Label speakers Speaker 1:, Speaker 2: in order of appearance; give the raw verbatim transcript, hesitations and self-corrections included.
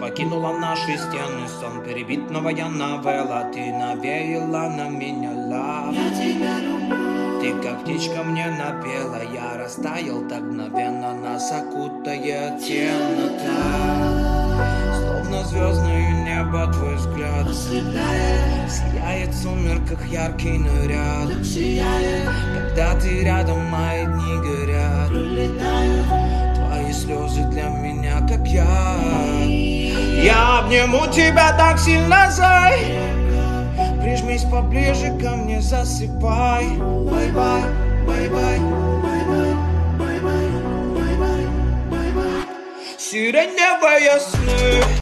Speaker 1: покинула наши стены. Сон перебит, новая новелла. Ты навеяла на меня лав.
Speaker 2: Я тебя люблю.
Speaker 1: Ты как птичка мне напела. Я растаял так мгновенно. Нас окутает темнота. Словно звездное небо твой взгляд
Speaker 2: Ослепляет,
Speaker 1: сияет в сумерках яркий наряд.
Speaker 2: так сияет,
Speaker 1: Когда ты рядом, мои дни горят.
Speaker 2: пролетают
Speaker 1: Твои слезы для меня как яд. Я обниму тебя так сильно, зай. Прижмись поближе ко мне, засыпай. Бай-бай, бай-бай,
Speaker 2: бай-бай, бай-бай, бай-бай, бай-бай.
Speaker 1: сиреневые сны.